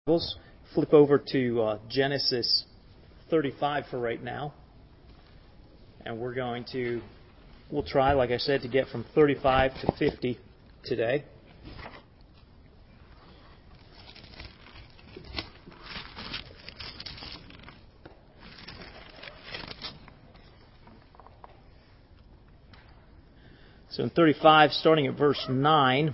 Flip over to Genesis 35 for right now. And we'll try, like I said, to get from 35 to 50 today. So in 35, starting at verse 9,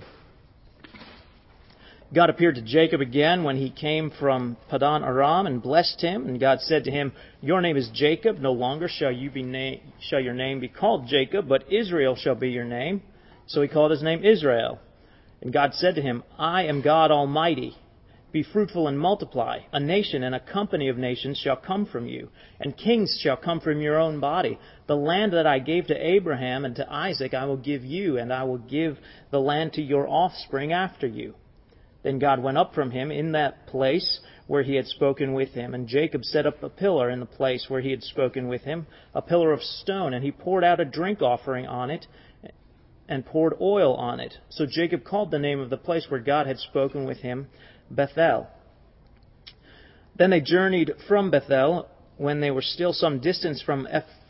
God appeared to Jacob again when he came from Padan Aram and blessed him. And God said to him, "Your name is Jacob. No longer shall your name be called Jacob, but Israel shall be your name." So he called his name Israel. And God said to him, "I am God Almighty. Be fruitful and multiply. A nation and a company of nations shall come from you, and kings shall come from your own body. The land that I gave to Abraham and to Isaac I will give you, and I will give the land to your offspring after you." Then God went up from him in that place where he had spoken with him. And Jacob set up a pillar in the place where he had spoken with him, a pillar of stone, and he poured out a drink offering on it and poured oil on it. So Jacob called the name of the place where God had spoken with him Bethel. Then they journeyed from Bethel when they were still some distance from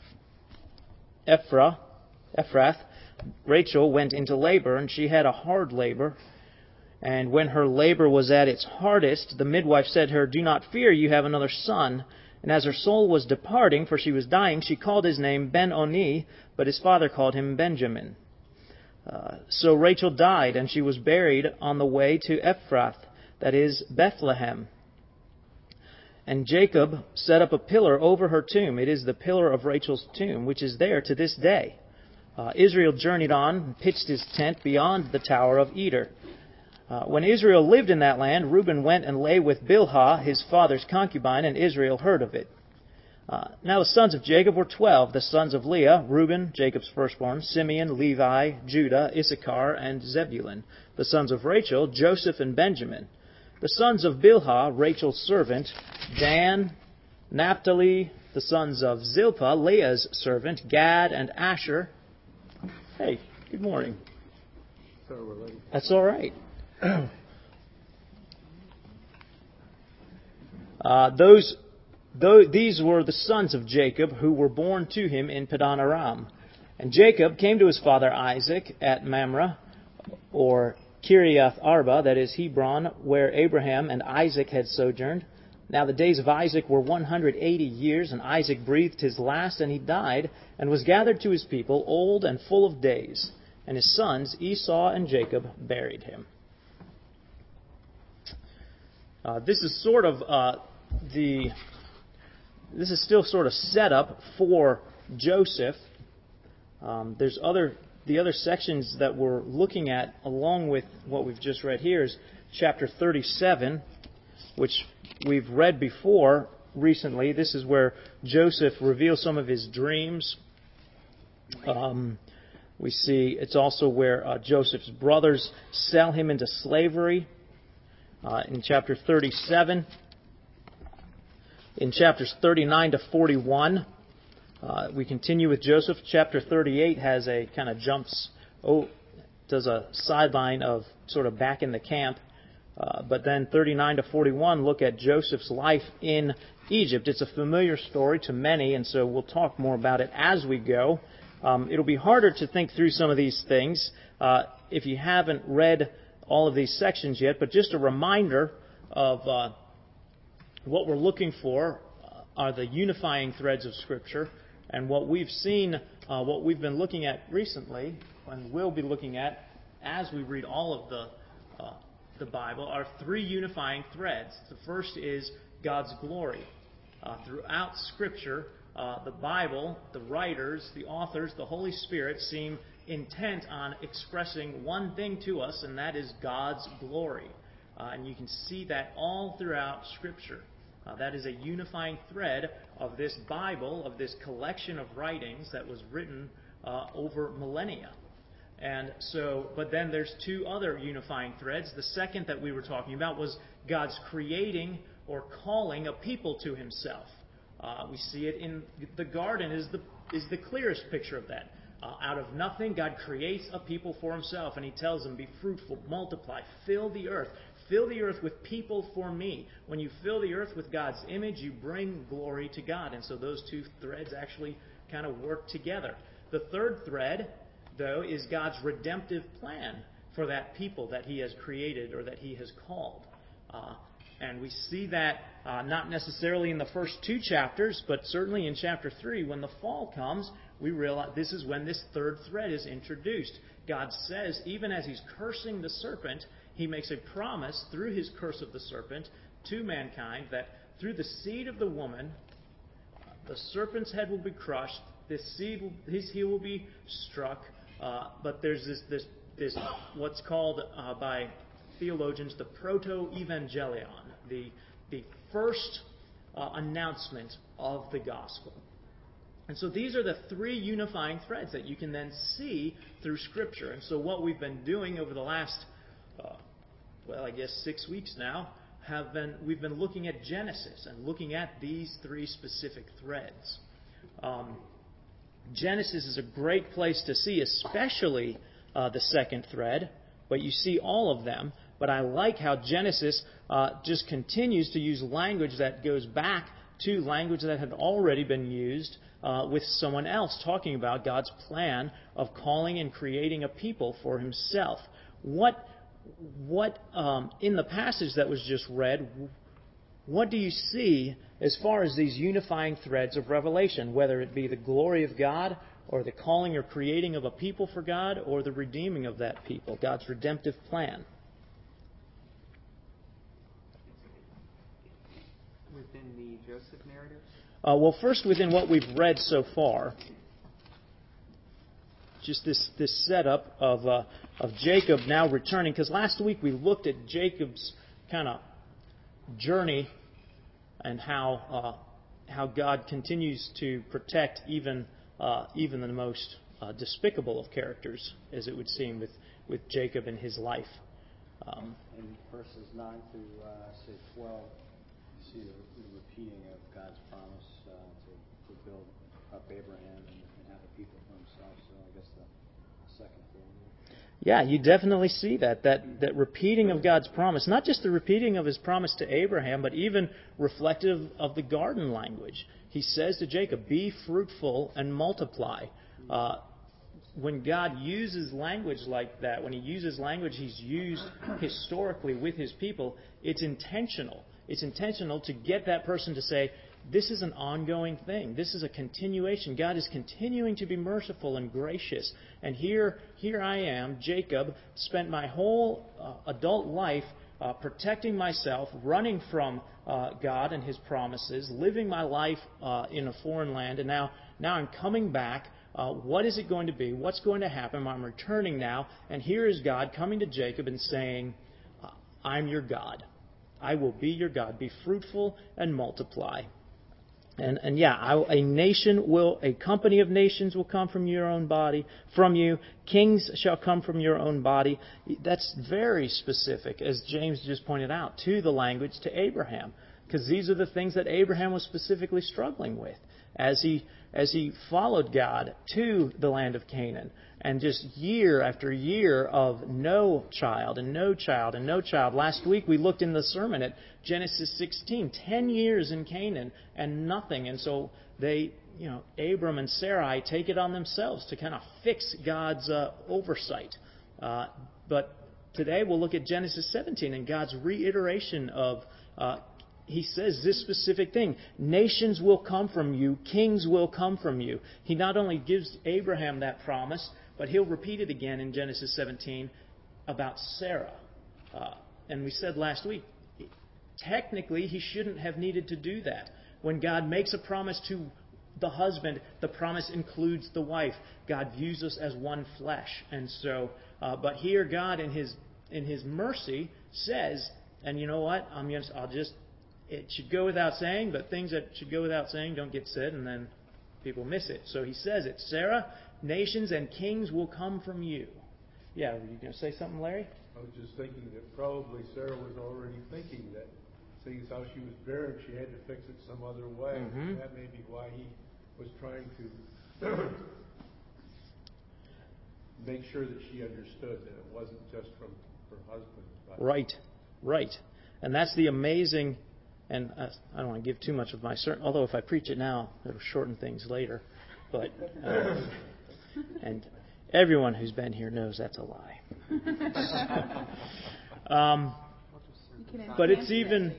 Ephrath. Rachel went into labor, and she had a hard labor. And when her labor was at its hardest, the midwife said to her, "Do not fear, you have another son." And as her soul was departing, for she was dying, she called his name Ben-Oni, but his father called him Benjamin. So Rachel died, and she was buried on the way to Ephrath, that is, Bethlehem. And Jacob set up a pillar over her tomb. It is the pillar of Rachel's tomb, which is there to this day. Israel journeyed on and pitched his tent beyond the tower of Eder. When Israel lived in that land, Reuben went and lay with Bilhah, his father's concubine, and Israel heard of it. Now the sons of Jacob were 12, the sons of Leah, Reuben, Jacob's firstborn, Simeon, Levi, Judah, Issachar, and Zebulun. The sons of Rachel, Joseph and Benjamin. The sons of Bilhah, Rachel's servant, Dan, Naphtali. The sons of Zilpah, Leah's servant, Gad and Asher. Hey, good morning. Sorry we're late. That's all right. These were the sons of Jacob who were born to him in Padan Aram. And Jacob came to his father Isaac at Mamre, or Kiriath Arba, that is Hebron, where Abraham and Isaac had sojourned. Now the days of Isaac were 180 years, and Isaac breathed his last, and he died, and was gathered to his people, old and full of days. And his sons Esau and Jacob buried him. This is still sort of set up for Joseph. There's the other sections that we're looking at along with what we've just read here is chapter 37, which we've read before recently. This is where Joseph reveals some of his dreams. We see it's also where Joseph's brothers sell him into slavery. In chapter 37, in chapters 39 to 41, we continue with Joseph. Chapter 38 has a kind of does a sideline of sort of back in the camp. But then 39 to 41 look at Joseph's life in Egypt. It's a familiar story to many, and so we'll talk more about it as we go. It'll be harder to think through some of these things if you haven't read all of these sections yet, but just a reminder of what we're looking for are the unifying threads of Scripture, and what we've seen, what we've been looking at recently, and will be looking at as we read all of the Bible, are three unifying threads. The first is God's glory. Throughout Scripture, the Bible, the writers, the authors, the Holy Spirit seem intent on expressing one thing to us, and that is God's glory. And you can see that all throughout Scripture. That is a unifying thread of this Bible, of this collection of writings that was written over millennia. And so, but then there's two other unifying threads. The second that we were talking about was God's creating or calling a people to Himself. We see it in the garden is the clearest picture of that. Out of nothing, God creates a people for Himself, and He tells them, "Be fruitful, multiply, fill the earth, fill the earth with people for me. When you fill the earth with God's image, you bring glory to God. And so those two threads actually kind of work together. The third thread, though, is God's redemptive plan for that people that He has created or that He has called. And we see that not necessarily in the first two chapters, but certainly in chapter 3, when the fall comes, we realize this is when this third thread is introduced. God says, even as He's cursing the serpent, He makes a promise through His curse of the serpent to mankind that through the seed of the woman, the serpent's head will be crushed, his heel will be struck, but there's this what's called by theologians the proto-evangelion, the first announcement of the gospel. And so these are the three unifying threads that you can then see through Scripture. And so what we've been doing over the last, 6 weeks now, we've been looking at Genesis and looking at these three specific threads. Genesis is a great place to see, especially the second thread, but you see all of them. But I like how Genesis just continues to use language that goes back to language that had already been used with someone else, talking about God's plan of calling and creating a people for Himself. What in the passage that was just read, what do you see as far as these unifying threads of Revelation, whether it be the glory of God or the calling or creating of a people for God or the redeeming of that people, God's redemptive plan? Within the Joseph narrative? Well, first within what we've read so far, just this setup of Jacob now returning, because last week we looked at Jacob's kind of journey and how God continues to protect even the most despicable of characters, as it would seem, with Jacob and his life. In verses 9 through 12, you see the repeating of God's promise to build up Abraham and have a people for Himself. So I guess the second thing. Yeah, you definitely see that repeating of God's promise, not just the repeating of His promise to Abraham, but even reflective of the garden language. He says to Jacob, "Be fruitful and multiply." When God uses language like that, when He uses language He's used historically with His people, it's intentional. It's intentional to get that person to say, this is an ongoing thing. This is a continuation. God is continuing to be merciful and gracious. And here I am, Jacob, spent my whole adult life protecting myself, running from God and His promises, living my life in a foreign land, and now I'm coming back. What is it going to be? What's going to happen? I'm returning now, and here is God coming to Jacob and saying, I'm your God. I will be your God. Be fruitful and multiply. And a company of nations will come from your own body, from you. Kings shall come from your own body. That's very specific, as James just pointed out, to the language to Abraham, because these are the things that Abraham was specifically struggling with as he followed God to the land of Canaan. And just year after year of no child and no child and no child. Last week we looked in the sermon at Genesis 16, 10 years in Canaan and nothing. And so Abram and Sarai take it on themselves to kind of fix God's oversight. But today we'll look at Genesis 17 and God's reiteration of He says this specific thing. Nations will come from you. Kings will come from you. He not only gives Abraham that promise, but He'll repeat it again in Genesis 17 about Sarah. And we said last week, technically He shouldn't have needed to do that. When God makes a promise to the husband, the promise includes the wife. God views us as one flesh. And so, but here God in His mercy says, and you know what? It should go without saying, but things that should go without saying don't get said, and then people miss it. So He says it. Sarah, nations and kings will come from you. Yeah, were you going to say something, Larry? I was just thinking that probably Sarah was already thinking that, seeing as how she was barren, she had to fix it some other way. Mm-hmm. That may be why He was trying to make sure that she understood that it wasn't just from her husband. Right. right. And that's the amazing, and I don't want to give too much of my sermon, although if I preach it now, it'll shorten things later. But and everyone who's been here knows that's a lie. But it's even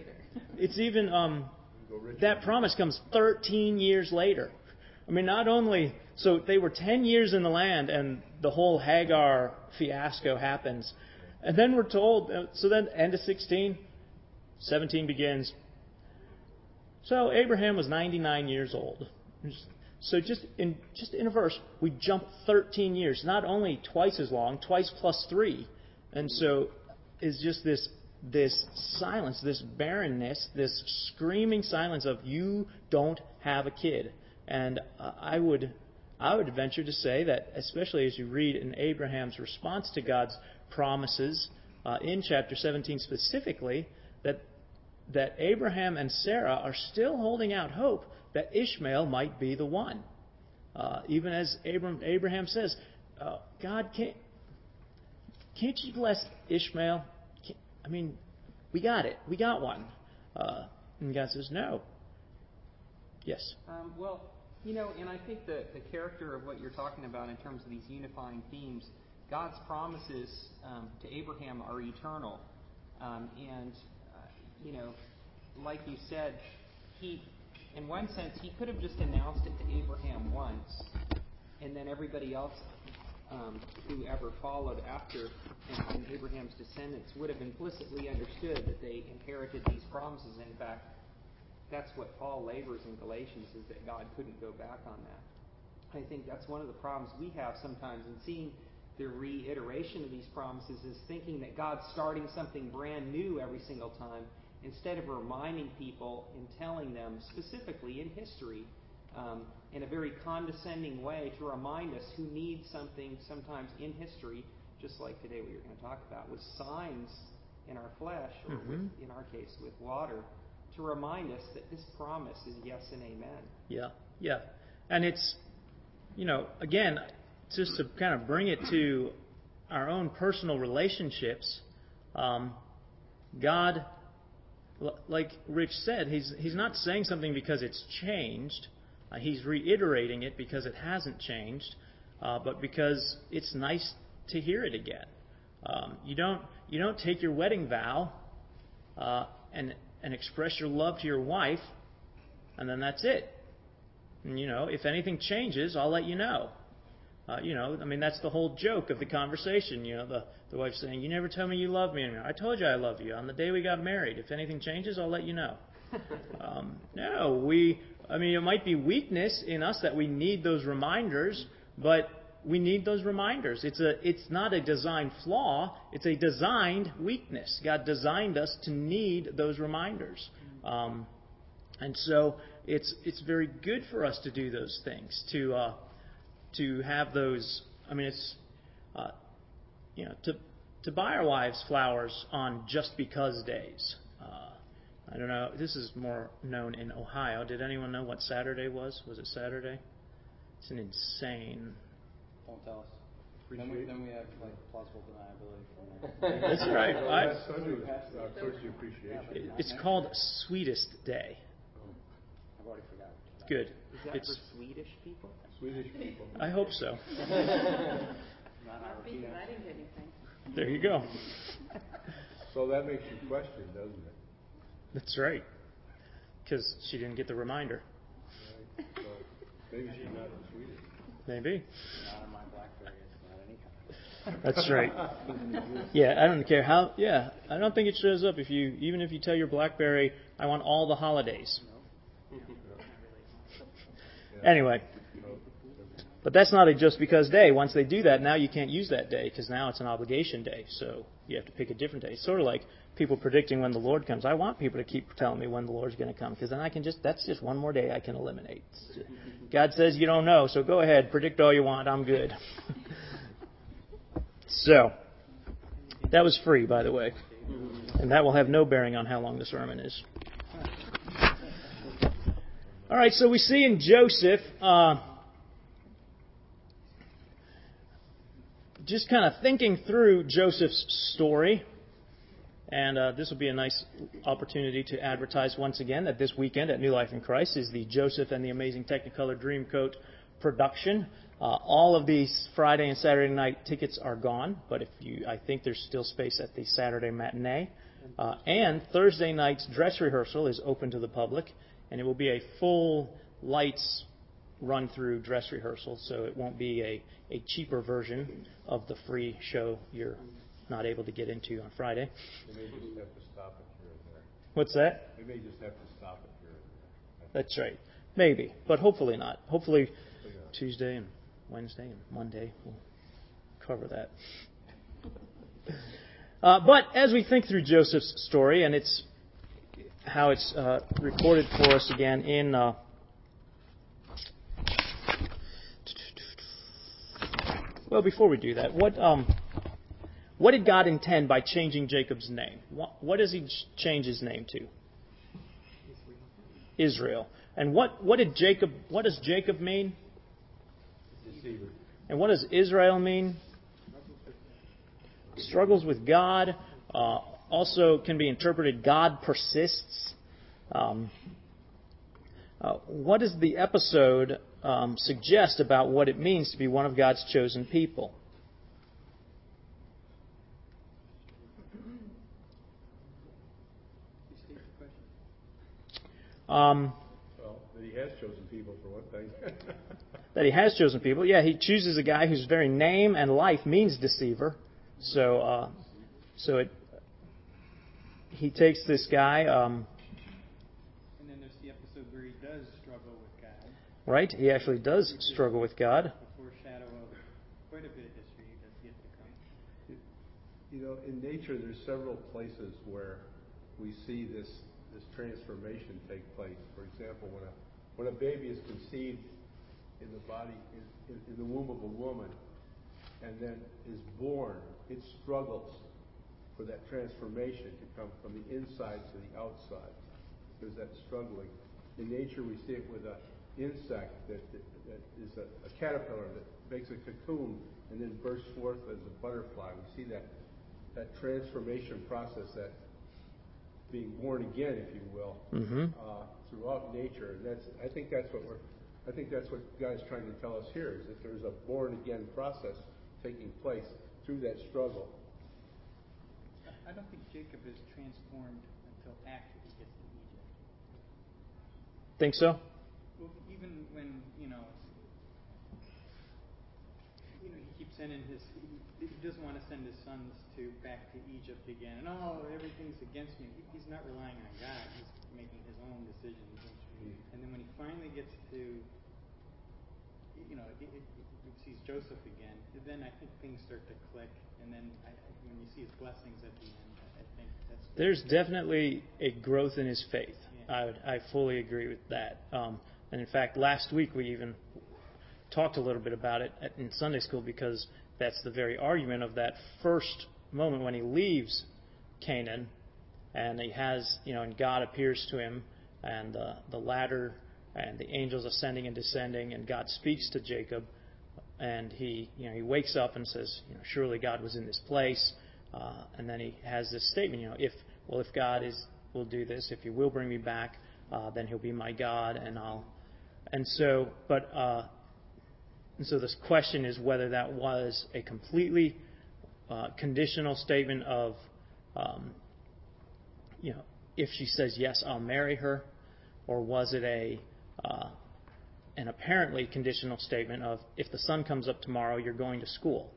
that promise comes 13 years later. I mean, not only, so they were 10 years in the land and the whole Hagar fiasco happens. And then we're told, so then end of 16, 17 begins. So Abraham was 99 years old. So just in a verse, we jump 13 years. Not only twice as long, twice plus 3. And so it's just this silence, this barrenness, this screaming silence of you don't have a kid. And I would venture to say that, especially as you read in Abraham's response to God's promises in chapter 17 specifically, that Abraham and Sarah are still holding out hope that Ishmael might be the one. Even as Abraham says, God, can't you bless Ishmael? I mean, we got it. We got one. And God says, no. Yes? And I think the character of what you're talking about in terms of these unifying themes, God's promises to Abraham are eternal. Like you said, in one sense, he could have just announced it to Abraham once, and then everybody else who ever followed after and Abraham's descendants would have implicitly understood that they inherited these promises. In fact, that's what Paul labors in Galatians, is that God couldn't go back on that. I think that's one of the problems we have sometimes in seeing the reiteration of these promises, is thinking that God's starting something brand new every single time, instead of reminding people and telling them specifically in history, in a very condescending way, to remind us who need something sometimes in history, just like today what you're going to talk about, with signs in our flesh, or in our case with water, to remind us that this promise is yes and amen. Yeah. And it's, again, just to kind of bring it to our own personal relationships, God, like Rich said, he's not saying something because it's changed. He's reiterating it because it hasn't changed, but because it's nice to hear it again. You don't take your wedding vow and express your love to your wife, and then that's it. And, if anything changes, I'll let you know. That's the whole joke of the conversation. The wife saying, "You never tell me you love me." And I told you I love you on the day we got married. If anything changes, I'll let you know. No, it might be weakness in us that we need those reminders, but we need those reminders. It's not a design flaw. It's a designed weakness. God designed us to need those reminders. And so it's very good for us to do those things, to have those. To buy our wives flowers on just because days. I don't know. This is more known in Ohio. Did anyone know what Saturday was? Was it Saturday? It's an insane. Don't tell us. Then we have plausible deniability from there. That's right. Last Sunday was Thursday Appreciation. It's called Sweetest Day. I've already forgotten. Good. Is that for Swedish people? Swedish people. I hope so. Not because I didn't get anything. There you go. So that makes you question, doesn't it? That's right. Because she didn't get the reminder. Right. So maybe she's not Swedish. Maybe. Not on my BlackBerry. It's not any kind. That's right. Yeah, I don't care how. Yeah, I don't think it shows up even if you tell your BlackBerry, I want all the holidays. Anyway, but that's not a just because day. Once they do that, now you can't use that day because now it's an obligation day. So you have to pick a different day. It's sort of like people predicting when the Lord comes. I want people to keep telling me when the Lord's going to come because then that's just one more day I can eliminate. God says you don't know, so go ahead, predict all you want. I'm good. So that was free, by the way, and that will have no bearing on how long the sermon is. All right, so we see in Joseph, just kind of thinking through Joseph's story, And this will be a nice opportunity to advertise once again that this weekend at New Life in Christ is the Joseph and the Amazing Technicolor Dreamcoat production. All of these Friday and Saturday night tickets are gone, but I think there's still space at the Saturday matinee. And Thursday night's dress rehearsal is open to the public, and it will be a full lights run-through dress rehearsal, so it won't be a cheaper version of the free show you're not able to get into on Friday. They may just have to stop it here and there. What's that? They may just have to stop it here and there. That's right. Maybe, but hopefully not. Hopefully Tuesday and Wednesday and Monday will cover that. But as we think through Joseph's story, and it's how it's recorded for us again in well, before we do that, what did God intend by changing Jacob's name? What does He change his name to? Israel. And what does Jacob mean? Deceiver. And what does Israel mean? Struggles with God. Also can be interpreted God persists. What does the episode suggest about what it means to be one of God's chosen people? Well, that He has chosen people, for one thing. That He has chosen people. Yeah, He chooses a guy whose very name and life means deceiver. So He takes this guy. And then there's the episode where he does struggle with God. Right? He actually does struggle with God. A foreshadow of quite a bit of history that's yet to come. You know, in nature, there's several places where we see this transformation take place. For example, when a baby is conceived in the body, in the womb of a woman, and then is born, it struggles for that transformation to come from the inside to the outside. There's that struggling. In nature, we see it with an insect that is a caterpillar that makes a cocoon and then bursts forth as a butterfly. We see that transformation process, that being born again, if you will, throughout nature. And I think that's what God is trying to tell us here, is that there's a born again process taking place through that struggle. I don't think Jacob is transformed until after he gets to Egypt. Think so? Well, even when, he keeps sending he doesn't want to send his sons back to Egypt again. And everything's against me. He's not relying on God. He's making his own decisions. And then when he finally gets to, sees Joseph again, then I think things start to click. And then when you see his blessings at the end, I think that's... There's definitely a growth in his faith. Yeah. I fully agree with that. And in fact, last week we even talked a little bit about it in Sunday school, because that's the very argument of that first moment when he leaves Canaan, and he has, and God appears to him, and the ladder and the angels ascending and descending, and God speaks to Jacob, and he wakes up and says, surely God was in this place, and then he has this statement, if God will do this, if He will bring me back, then He'll be my God, and so this question is whether that was a completely conditional statement of, if she says yes, I'll marry her, or was it an apparently conditional statement of, if the sun comes up tomorrow, you're going to school.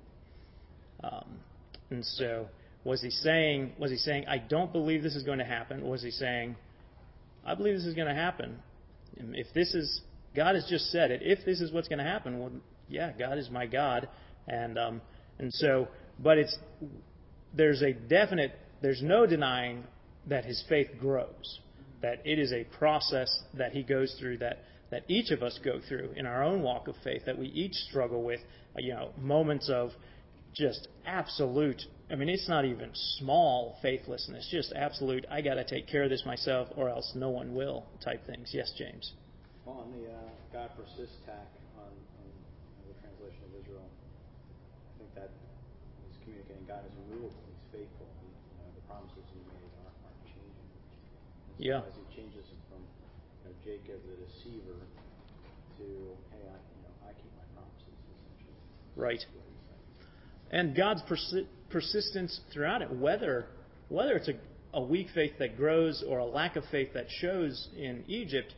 And so was he saying, I don't believe this is going to happen? Or was he saying, I believe this is going to happen? If this is, God has just said it, if this is what's going to happen, well, yeah, God is my God. And so, but there's no denying that his faith grows, that it is a process that he goes through, that each of us go through in our own walk of faith, that we each struggle with, moments of just absolute, it's not even small faithlessness, just absolute, I got to take care of this myself or else no one will type things. Yes, James? Well, on the God persists tack on the translation of Israel, I think that is communicating God is immovable, He's faithful, the promises He Yeah. As he changes it from Jacob the deceiver to, hey, I keep my promises, essentially. Right. And God's persistence throughout it, whether it's a weak faith that grows or a lack of faith that shows in Egypt,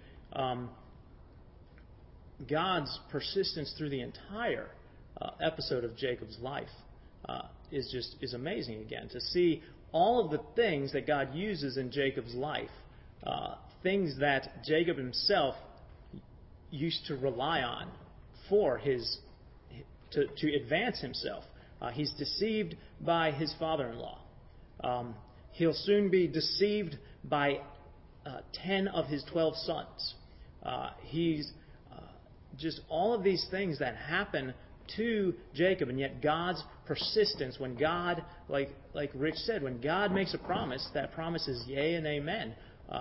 God's persistence through the entire episode of Jacob's life is amazing. Again, to see all of the things that God uses in Jacob's life, things that Jacob himself used to rely on for to advance himself. He's deceived by his father-in-law. He'll soon be deceived by 10 of his 12 sons. He's just all of these things that happen to Jacob, and yet God's persistence, when God, like Rich said, when God makes a promise, that promise is yea and amen.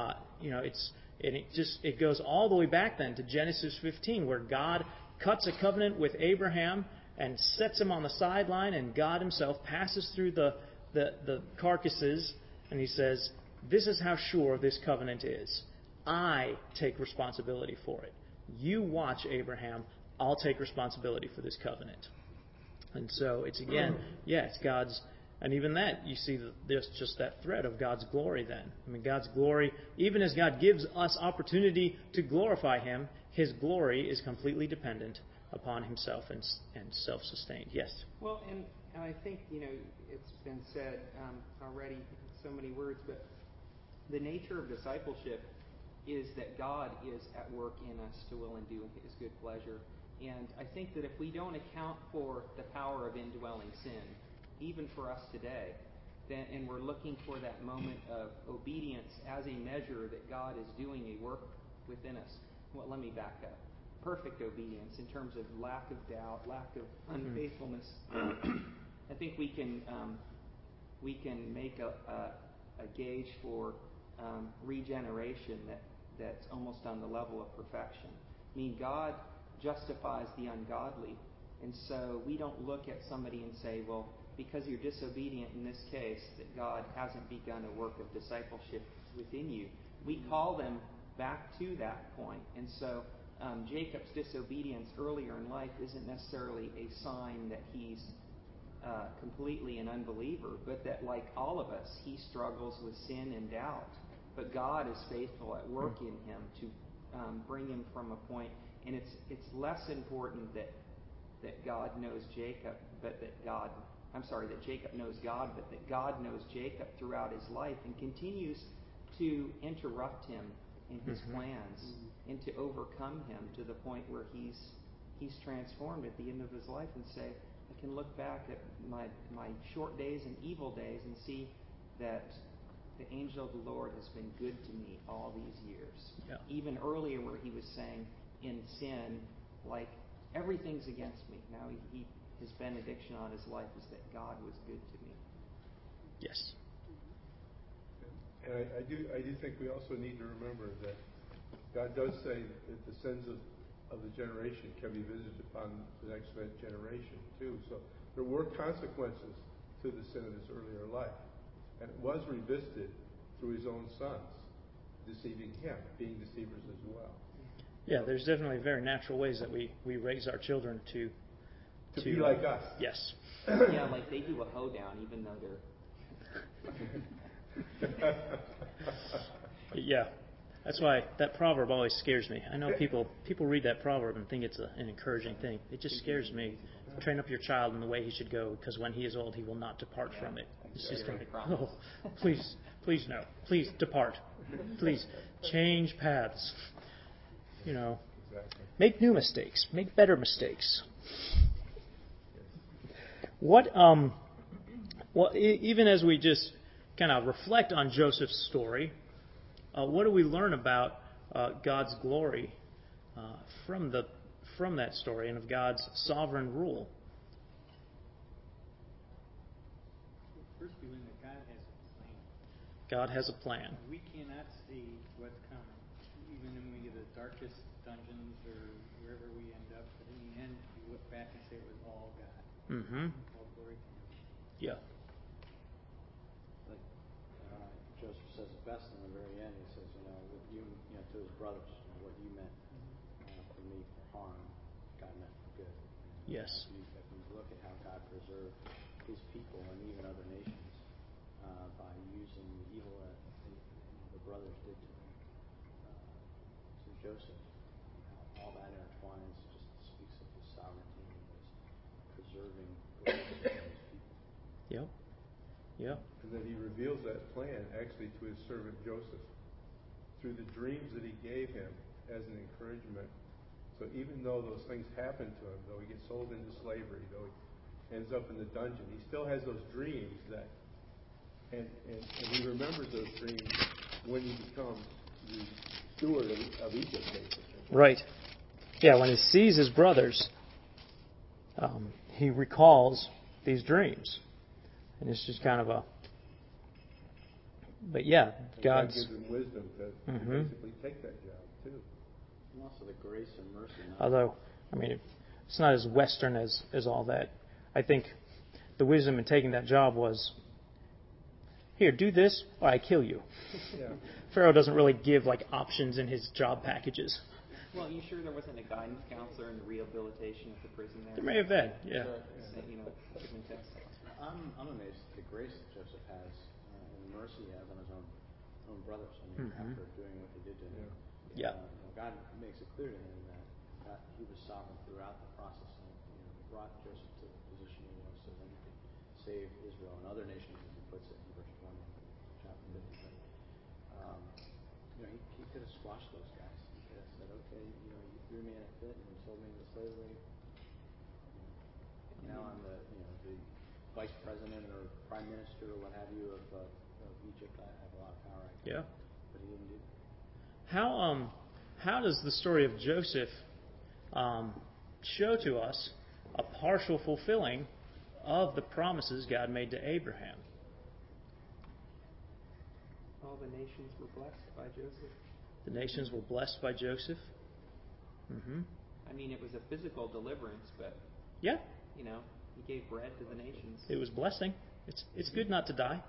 It goes all the way back then to Genesis 15, where God cuts a covenant with Abraham and sets him on the sideline, and God himself passes through the carcasses, and he says, "This is how sure this covenant is. I take responsibility for it. You watch, Abraham. I'll take responsibility for this covenant." And so it's it's God's, and even that, you see there's just that thread of God's glory then. I mean, God's glory, even as God gives us opportunity to glorify Him, His glory is completely dependent upon Himself and self-sustained. Yes? Well, and I think, it's been said already in so many words, but the nature of discipleship is that God is at work in us to will and do His good pleasure. And I think that if we don't account for the power of indwelling sin, even for us today, and we're looking for that moment of obedience as a measure that God is doing a work within us. Well, let me back up. Perfect obedience in terms of lack of doubt, lack of unfaithfulness. I think we can make a gauge for regeneration that's almost on the level of perfection. I mean, God justifies the ungodly, and so we don't look at somebody and say, well, because you're disobedient in this case, that God hasn't begun a work of discipleship within you. We call them back to that point. And so Jacob's disobedience earlier in life isn't necessarily a sign that he's completely an unbeliever, but that, like all of us, he struggles with sin and doubt. But God is faithful at work in him to bring him from a point. And it's less important that God knows Jacob, but that Jacob knows God, but that God knows Jacob throughout his life and continues to interrupt him in his plans and to overcome him to the point where he's transformed at the end of his life and say, I can look back at my short days and evil days and see that the angel of the Lord has been good to me all these years. Yeah. Even earlier where he was saying in sin, like, everything's against me. Now his benediction on his life is that God was good to me. Yes. And I do think we also need to remember that God does say that the sins of the generation can be visited upon the next generation too. So there were consequences to the sin of his earlier life. And it was revisited through his own sons, deceiving him, being deceivers as well. Yeah, there's definitely very natural ways that we raise our children to be like us. Yes. Yeah, like they do a hoedown even though they're... Yeah. That's why that proverb always scares me. I know people read that proverb and think it's an encouraging thing. It just scares me. Train up your child in the way he should go, because when he is old, he will not depart from it. It's just like, oh, please no. Please depart. Please change paths. Make new mistakes. Make better mistakes. Even as we just kind of reflect on Joseph's story, what do we learn about God's glory from that story and of God's sovereign rule? First, we learn that God has a plan. God has a plan. We cannot see what's coming, even when we get the darkest dungeons or wherever we end up. But in the end, we look back and say it was all God. Mm-hmm. All glory to Him. Yeah. Like Joseph says it best in the very end. He says, brothers. What you meant for me for harm, God meant for good. Yes. If you look at how God preserved His people and even other nations by using the evil that the brothers did to Joseph, how all that intertwines just speaks of His sovereignty and His preserving good of His people. Yep. Yep. And that He reveals that plan actually to His servant Joseph through the dreams that He gave him as an encouragement. So even though those things happen to him, though he gets sold into slavery, though he ends up in the dungeon, he still has those dreams and he remembers those dreams when he becomes the steward of Egypt, basically. Right. Yeah, when he sees his brothers, he recalls these dreams. And it's just kind of a... But yeah, God gives him wisdom to basically take that job, too. And also the grace and mercy. Although, I mean, it's not as Western as all that. I think the wisdom in taking that job was, here, do this or I kill you. Yeah. Pharaoh doesn't really give like options in his job packages. Well, you sure there wasn't a guidance counselor in the rehabilitation of the prison there? There may have been, yeah. Giving tests. I'm amazed at the grace that Joseph has and the mercy he has on his own brothers. I mean, after doing what they did to him. Yeah. God makes it clear to him that he was sovereign throughout the process and brought Joseph to the position he was so that he could save Israel and other nations, as he puts it in verse 20 of chapter 50. He could have squashed those guys. He could have said, okay, you threw me in a pit and sold me into slavery. Now I'm the vice president or prime minister or what have you of Egypt. I have a lot of power. Yeah. But he didn't do that. How does the story of Joseph show to us a partial fulfilling of the promises God made to Abraham? All the nations were blessed by Joseph. The nations were blessed by Joseph. Mm-hmm. I mean, it was a physical deliverance, but Yeah. He gave bread to the nations. It was blessing. It's good not to die.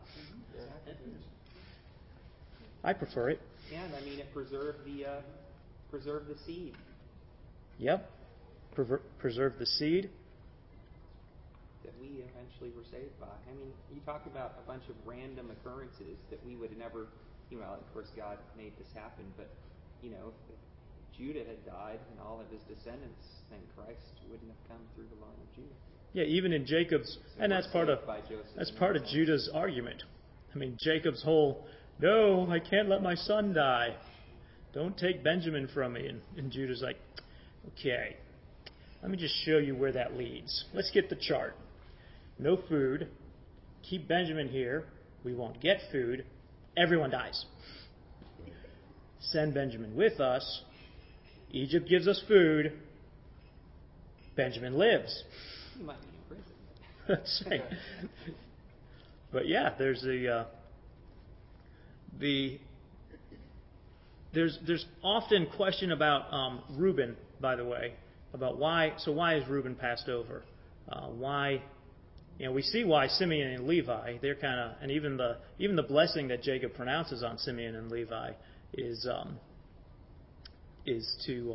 I prefer it. And I mean, it preserved the seed. Yep. Preserve the seed. That we eventually were saved by. I mean, you talk about a bunch of random occurrences that we would never, of course God made this happen, but, if Judah had died and all of his descendants, then Christ wouldn't have come through the line of Judah. Yeah, even in Jacob's, So and that's part of Judah's argument. I mean, Jacob's whole, no, I can't let my son die. Don't take Benjamin from me. And Judah's like, okay, let me just show you where that leads. Let's get the chart. No food. Keep Benjamin here. We won't get food. Everyone dies. Send Benjamin with us. Egypt gives us food. Benjamin lives. He might be in prison. That's right. But yeah, there's there's often question about Reuben, by the way, about why is Reuben passed over? Why? We see why Simeon and Levi, they're kind of, and even the blessing that Jacob pronounces on Simeon and Levi is to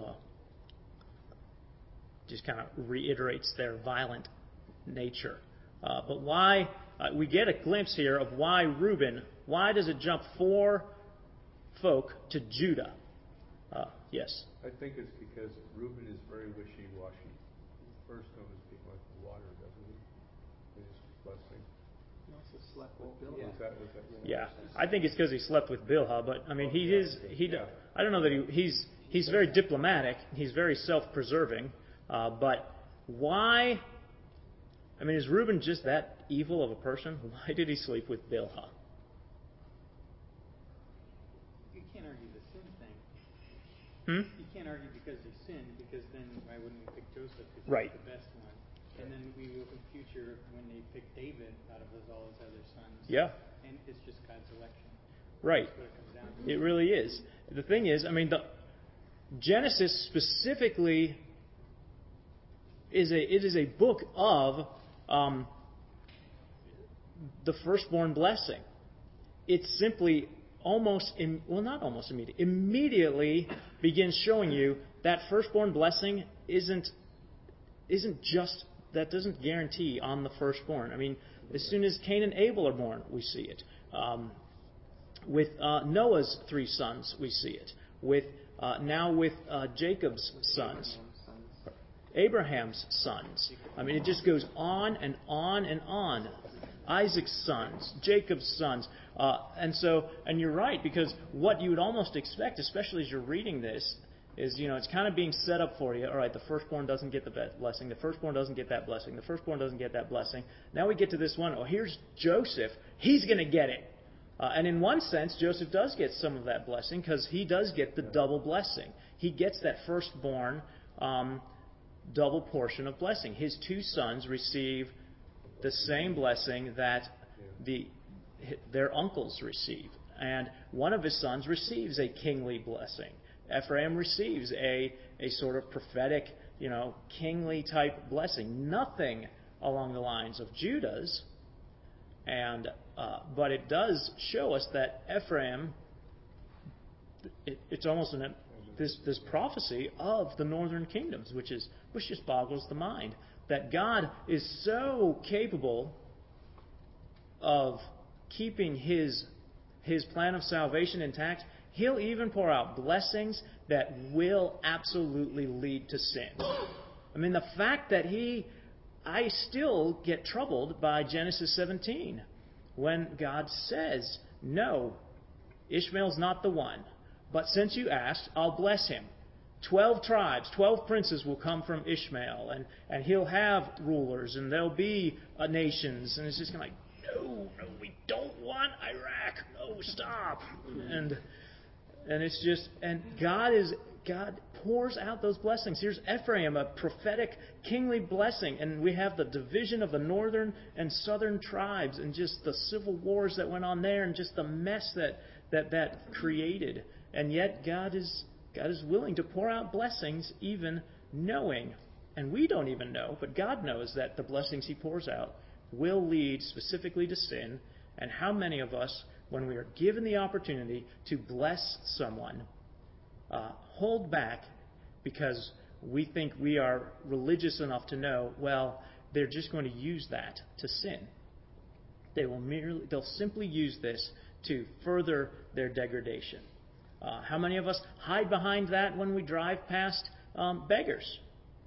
just kind of reiterates their violent nature. But why? We get a glimpse here of why Reuben. Why does it jump 4 folk to Judah? Yes. I think it's because Reuben is very wishy-washy. First comes like the water, doesn't he? His blessing. He also slept with Bilhah. Was that Yeah, I think it's because he slept with Bilhah. But I mean, I don't know that he's very diplomatic. He's very self-preserving. But why? I mean, is Reuben just that evil of a person? Why did he sleep with Bilhah? You can't argue the sin thing. You can't argue because he sinned, because then why wouldn't we pick Joseph because Right. he's the best one? And then we look in the future when they pick David out of all his other sons. Yeah. And it's just God's election. Right. That's what it comes down to. It really is. The thing is, I mean, the Genesis specifically is a book of the firstborn blessing. It's simply immediately begins showing you that firstborn blessing isn't just, that doesn't guarantee on the firstborn. I mean, as soon as Cain and Abel are born, we see it. With Noah's 3 sons, we see it. Now with Jacob's sons, Abraham's sons. I mean, it just goes on and on and on. Isaac's sons, Jacob's sons. And you're right, because what you would almost expect, especially as you're reading this, is, it's kind of being set up for you. All right, the firstborn doesn't get the blessing. The firstborn doesn't get that blessing. The firstborn doesn't get that blessing. Now we get to this one. Oh, here's Joseph. He's going to get it. And in one sense, Joseph does get some of that blessing, because he does get the double blessing. He gets that firstborn double portion of blessing. His 2 sons receive the same blessing that their uncles receive. And one of his sons receives a kingly blessing. Ephraim receives a sort of prophetic, kingly type blessing. Nothing along the lines of Judah's. But it does show us that Ephraim, it's almost this prophecy of the northern kingdoms, which just boggles the mind. That God is so capable of keeping His plan of salvation intact, He'll even pour out blessings that will absolutely lead to sin. I mean, the fact that I still get troubled by Genesis 17, when God says, no, Ishmael's not the one. But since you asked, I'll bless him. 12 tribes, 12 princes will come from Ishmael, and he'll have rulers, and there'll be nations. And it's just kind of like, no, we don't want Iraq. No, stop. And it's just, and God pours out those blessings. Here's Ephraim, a prophetic kingly blessing, and we have the division of the northern and southern tribes, and just the civil wars that went on there, and just the mess that created. And yet God is willing to pour out blessings, even knowing, and we don't even know, but God knows that the blessings He pours out will lead specifically to sin. And how many of us, when we are given the opportunity to bless someone, hold back because we think we are religious enough to know, well, they're just going to use that to sin. They'll simply use this to further their degradation. How many of us hide behind that when we drive past beggars?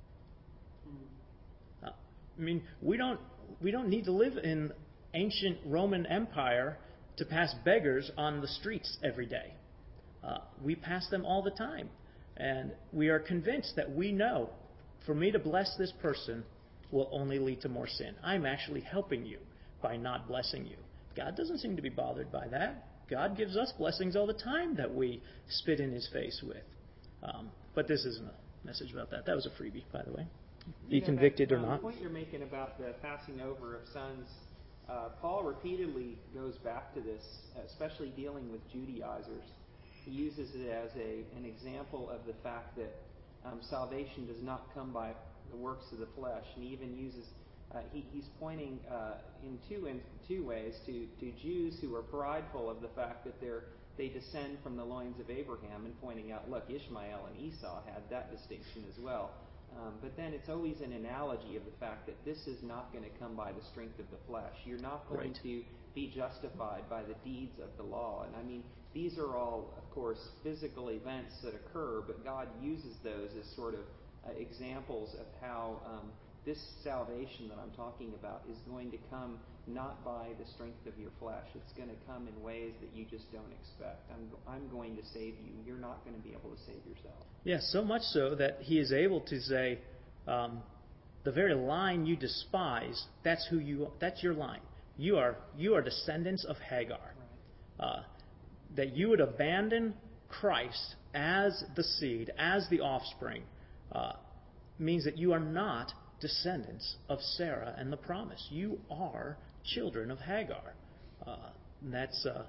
I mean, we don't need to live in ancient Roman Empire to pass beggars on the streets every day. We pass them all the time. And we are convinced that we know, for me to bless this person will only lead to more sin. I'm actually helping you by not blessing you. God doesn't seem to be bothered by that. God gives us blessings all the time that we spit in His face with. But this isn't a message about that. That was a freebie, by the way. Be convicted or not. The point you're making about the passing over of sons, Paul repeatedly goes back to this, especially dealing with Judaizers. He uses it as an example of the fact that salvation does not come by the works of the flesh. And he even uses, he's pointing in two ways to Jews who are prideful of the fact that they descend from the loins of Abraham, and pointing out, look, Ishmael and Esau had that distinction as well. But then it's always an analogy of the fact that this is not going to come by the strength of the flesh. You're not going to be justified by the deeds of the law. And I mean, these are all, of course, physical events that occur, but God uses those as sort of examples of how this salvation that I'm talking about is going to come not by the strength of your flesh. It's going to come in ways that you just don't expect. I'm going to save you. You're not going to be able to save yourself. Yes, so much so that He is able to say, the very line you despise, that's your line. You are descendants of Hagar. Right. That you would abandon Christ as the seed, as the offspring, means that you are not descendants of Sarah and the promise. You are children of Hagar. That's a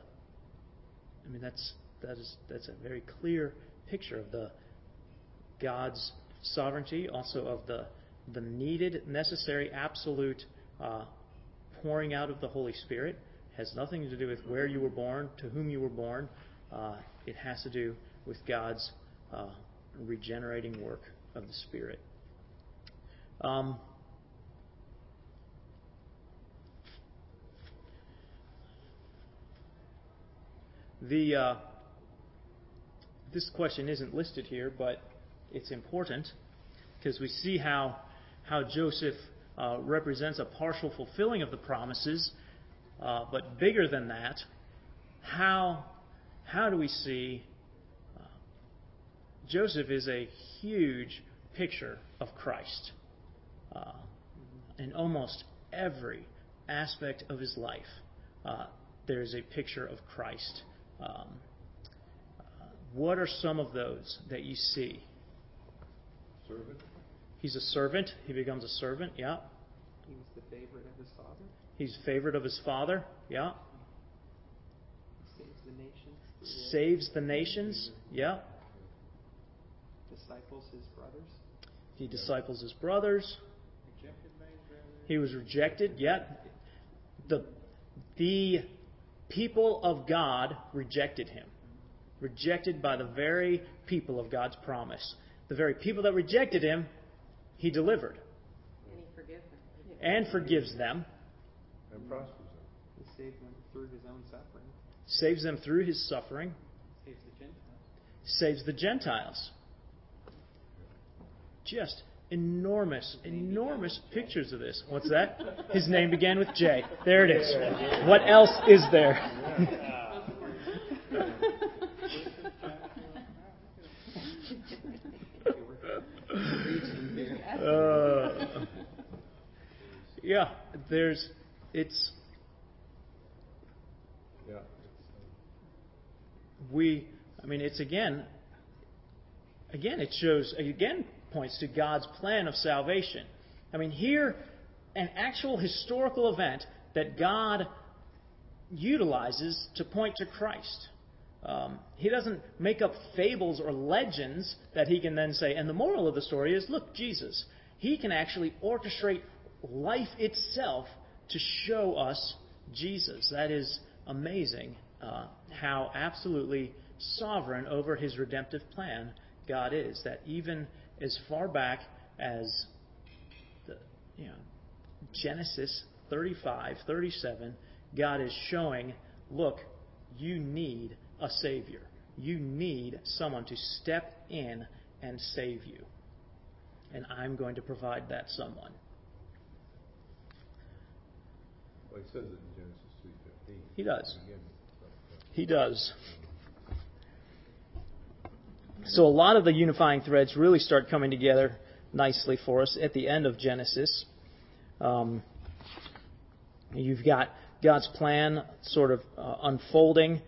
very clear picture of God's sovereignty, also of the needed, necessary, absolute pouring out of the Holy Spirit has nothing to do with where you were born, to whom you were born. It has to do with God's regenerating work of the Spirit. This question isn't listed here, but it's important because we see how Joseph represents a partial fulfilling of the promises, but bigger than that, how do we see Joseph is a huge picture of Christ in almost every aspect of his life. There is a picture of Christ. What are some of those that you see? Servant. He's a servant. He becomes a servant. Yeah. He was the favorite of his father. He's favorite of his father. Yeah. He saves the nations. Saves the nations. Yeah. Disciples his brothers. He disciples his brothers. Rejected by his brothers. He was rejected. Yeah. The people of God rejected him. Rejected by the very people of God's promise. The very people that rejected him, he delivered. And he forgives them. And forgives them. And prospers them. He saved them through his own suffering. Saves them through his suffering. Saves the Gentiles. Saves the Gentiles. Just enormous pictures of this. What's that? His name began with J. There it is. What else is there? Yeah, it's again points to God's plan of salvation. I mean, here, an actual historical event that God utilizes to point to Christ. He doesn't make up fables or legends that he can then say, and the moral of the story is, look, Jesus. He can actually orchestrate life itself to show us Jesus. That is amazing how absolutely sovereign over his redemptive plan God is. That even as far back as Genesis 35, 37, God is showing, look, you need a Savior. You need someone to step in and save you. And I'm going to provide that someone. Well, he says it in Genesis 3:15. He does. Again, He does. So a lot of the unifying threads really start coming together nicely for us at the end of Genesis. You've got God's plan sort of unfolding.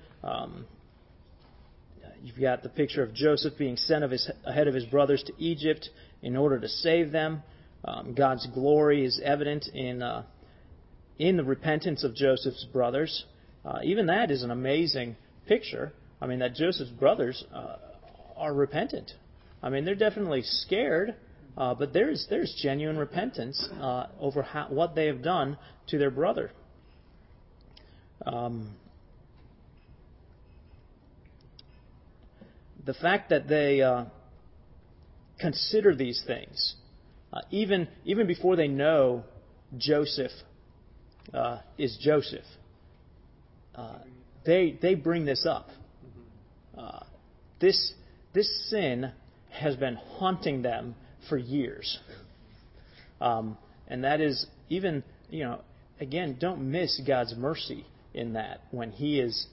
You've got the picture of Joseph being sent ahead of his brothers to Egypt in order to save them. God's glory is evident in the repentance of Joseph's brothers. Even that is an amazing picture. I mean, that Joseph's brothers are repentant. I mean, they're definitely scared, but there's genuine repentance over what they have done to their brother. The fact that they consider these things, even before they know Joseph is Joseph, they bring this up. This sin has been haunting them for years, and that is even again, don't miss God's mercy in that when He is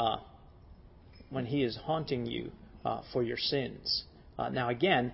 haunting you for your sins. Now again,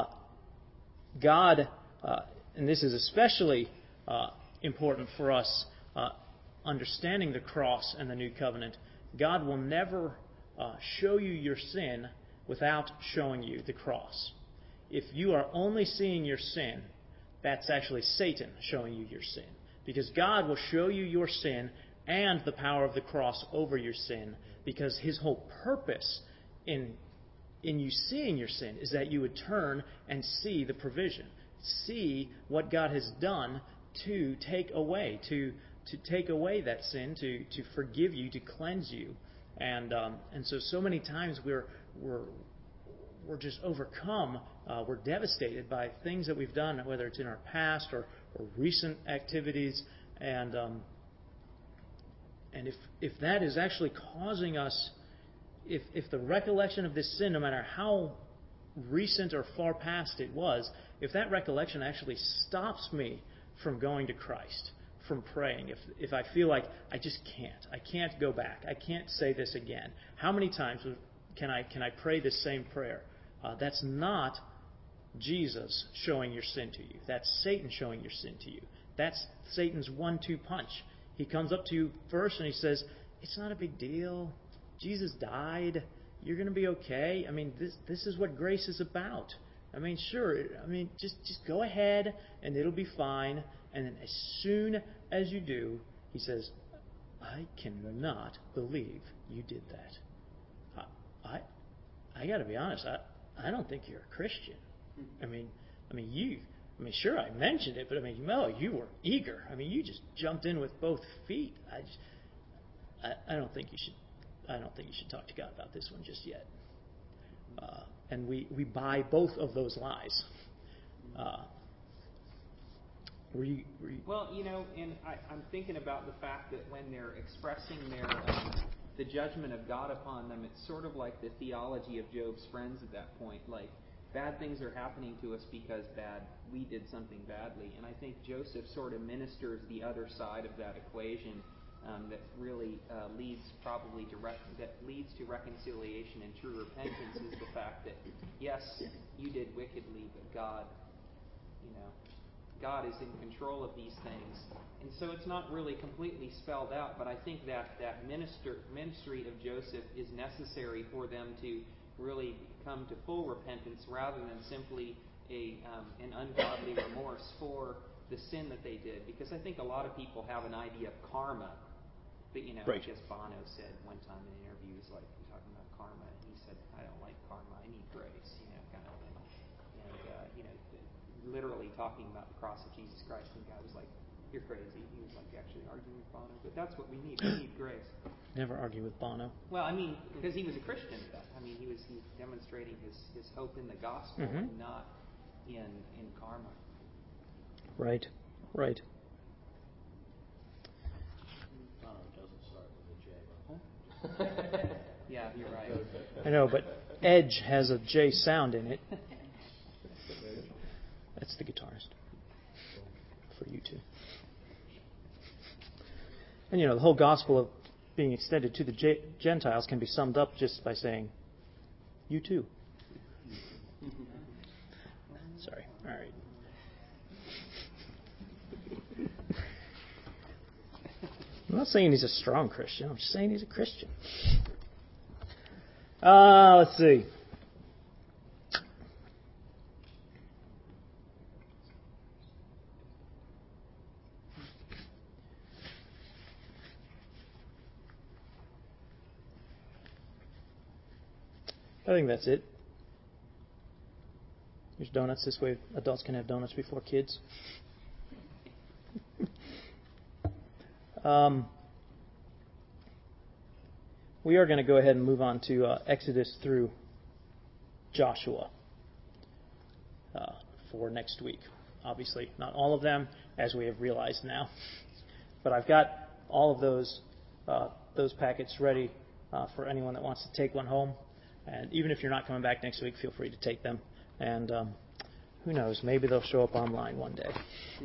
God, and this is especially important for us understanding the cross and the new covenant. God will never show you your sin without showing you the cross. If you are only seeing your sin, that's actually Satan showing you your sin. Because God will show you your sin and the power of the cross over your sin, because His whole purpose in you seeing your sin is that you would turn and see the provision. See what God has done to take away, to take away that sin, to forgive you, to cleanse you. And so many times we're just overcome. We're devastated by things that we've done, whether it's in our past or recent activities. And if that is actually causing us, if the recollection of this sin, no matter how recent or far past it was, if that recollection actually stops me from going to Christ, from praying, if I feel like I can't go back, I can't say this again. How many times can I pray this same prayer? That's not Jesus showing your sin to you. That's Satan showing your sin to you. That's Satan's 1-2 punch. He comes up to you first and he says, it's not a big deal. Jesus died. You're going to be okay. I mean, this is what grace is about. I mean, sure. I mean, just go ahead and it'll be fine. And then as soon as you do, he says, I cannot believe you did that. I got to be honest. I don't think you're a Christian. I mean, sure, I mentioned it, but you were eager. I mean, you just jumped in with both feet. I don't think you should talk to God about this one just yet. And we buy both of those lies. Were you? Well, and I'm thinking about the fact that when they're expressing the judgment of God upon them, it's sort of like the theology of Job's friends at that point. Like, bad things are happening to us because we did something badly. And I think Joseph sort of ministers the other side of that equation that really leads to reconciliation and true repentance, is the fact that, yes, you did wickedly, but God is in control of these things. And so it's not really completely spelled out, but I think that ministry of Joseph is necessary for them to really come to full repentance rather than simply an ungodly remorse for the sin that they did. Because I think a lot of people have an idea of karma. But, right. I guess Bono said one time in an interview, he was like talking about karma, and he said, I don't like karma, I need grace, kind of thing. And, literally talking about the cross of Jesus Christ, and the guy was like, you're crazy. He was like actually arguing with Bono. But that's what we need. We need grace. Never argue with Bono. Well, because he was a Christian at that. He was demonstrating his hope in the gospel and not in karma. Right. Bono doesn't start with a J. Yeah, you're right. I know, but Edge has a J sound in it. That's the guitarist. For you two. And the whole gospel of being extended to the Gentiles can be summed up just by saying, you too. Sorry. All right. I'm not saying he's a strong Christian. I'm just saying he's a Christian. Let's see. I think that's it. There's donuts. This way adults can have donuts before kids. We are going to go ahead and move on to Exodus through Joshua for next week. Obviously, not all of them, as we have realized now. But I've got all of those packets ready for anyone that wants to take one home. And even if you're not coming back next week, feel free to take them. And who knows, maybe they'll show up online one day.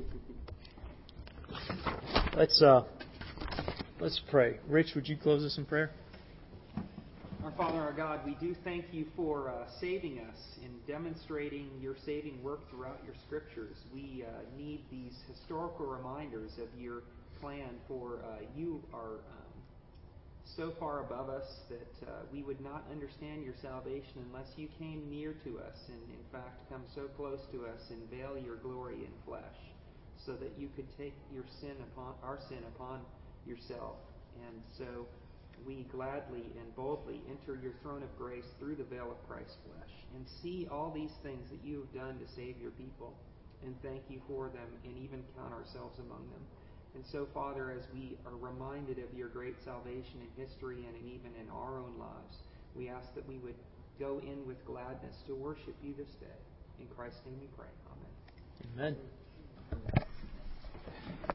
Let's pray. Rich, would you close us in prayer? Our Father, our God, we do thank you for saving us and demonstrating your saving work throughout your scriptures. We need these historical reminders of your plan, for you are so far above us that we would not understand your salvation unless you came near to us and, in fact, come so close to us and veil your glory in flesh, so that you could take our sin upon yourself. And so we gladly and boldly enter your throne of grace through the veil of Christ's flesh and see all these things that you have done to save your people, and thank you for them, and even count ourselves among them. And so, Father, as we are reminded of your great salvation in history and even in our own lives, we ask that we would go in with gladness to worship you this day. In Christ's name we pray. Amen. Amen.